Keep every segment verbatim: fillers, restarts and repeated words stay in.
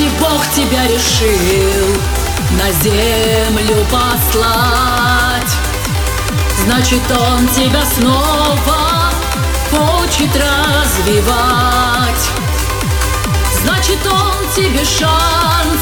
Если Бог тебя решил на землю послать, значит, Он тебя снова хочет развивать. Значит, Он тебе шанс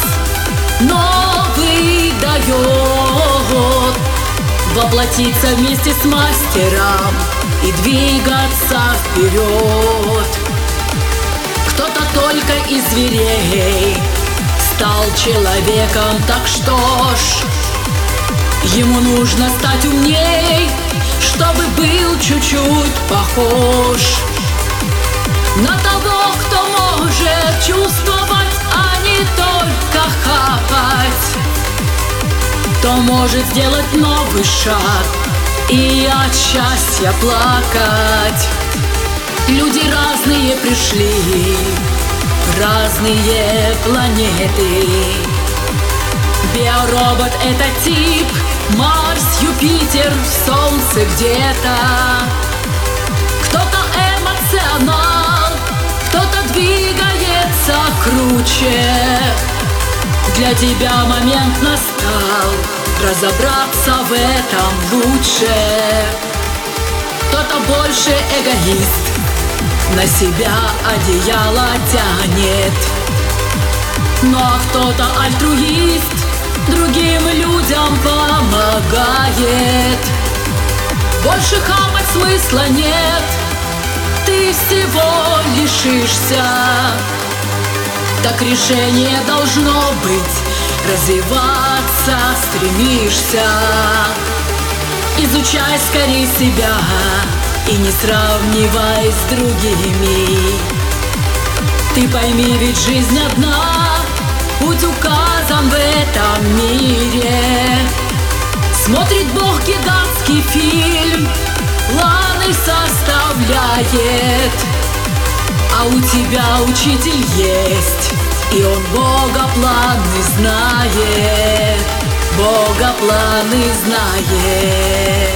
новый дает воплотиться вместе с мастером и двигаться вперед. Кто-то только из зверей стал человеком, так что ж, ему нужно стать умней, чтобы был чуть-чуть похож на того, кто может чувствовать, а не только хапать, кто может сделать новый шаг и от счастья плакать. Люди разные пришли, разные планеты. Биоробот — это тип Марс, Юпитер, Солнце где-то. Кто-то эмоционал, кто-то двигается круче. Для тебя момент настал разобраться в этом лучше. Кто-то больше эгоист, на себя одеяло тянет. Ну а кто-то альтруист, другим людям помогает. Больше хапать смысла нет, ты всего лишишься. Так решение должно быть, развиваться стремишься. Изучай скорее себя и не сравнивай с другими. Ты пойми, ведь жизнь одна, путь указан в этом мире. Смотрит Бог гигантский фильм, планы составляет. А у тебя учитель есть, и он Бога планы знает, Бога планы знает.